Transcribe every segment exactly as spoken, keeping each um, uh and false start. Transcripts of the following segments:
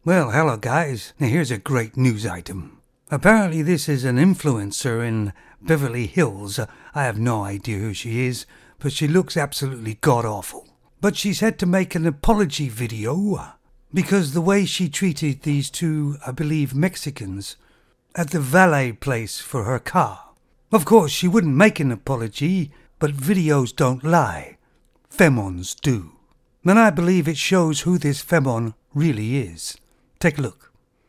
Well, hello guys. Now here's a great news item. Apparently this is an influencer in Beverly Hills. I have no idea who she is, but she looks absolutely god-awful. But she's had to make an apology video because the way she treated these two, I believe, Mexicans at the valet place for her car. Of course, she wouldn't make an apology, but videos don't lie. Femons do. And I believe it shows who this Femon really is. Take a look.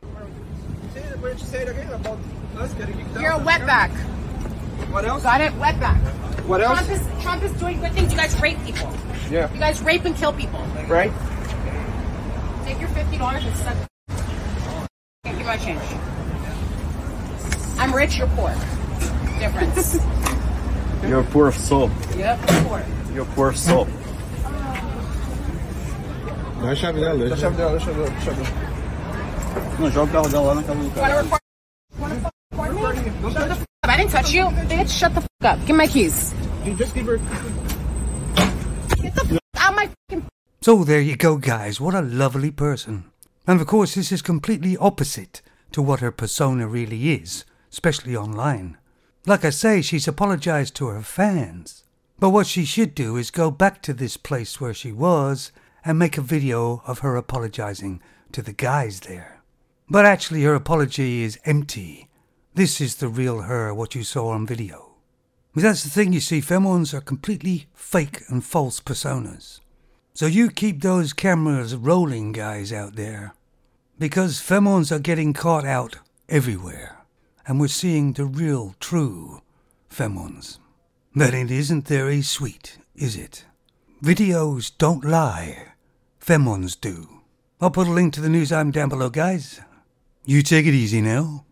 You're a wetback. What else? Got it? Wetback. What else? Trump is, Trump is doing good things. You guys rape people. Yeah. You guys rape and kill people. Right? Take your fifty dollars and suck. Can't give my change. I'm rich, you're poor. Difference. You're a poor soul. Yep, you're poor. You're a poor soul. Dá a chave dela, Deixa a chave dela, deixa a chave dela, deixa a chave dela. Não, joga o carro dela lá na casa do Wanna cara. record? Wanna fuck record me? Shut the fuck up. I didn't touch you. Bitch, shut the fuck up. Give me my keys. You just give her... Get the fuck out my fucking... So there you go, guys. What a lovely person. And of course, this is completely opposite to what her persona really is, especially online. Like I say, she's apologized to her fans. But what she should do is go back to this place where she was and make a video of her apologizing to the guys there. But actually, her apology is empty. This is the real her, what you saw on video. But that's the thing, you see, Femons are completely fake and false personas. So you keep those cameras rolling, guys out there. Because Femons are getting caught out everywhere. And we're seeing the real, true Femons. But it isn't very sweet, is it? Videos don't lie. Femons do. I'll put a link to the news item down below, guys. You take it easy now.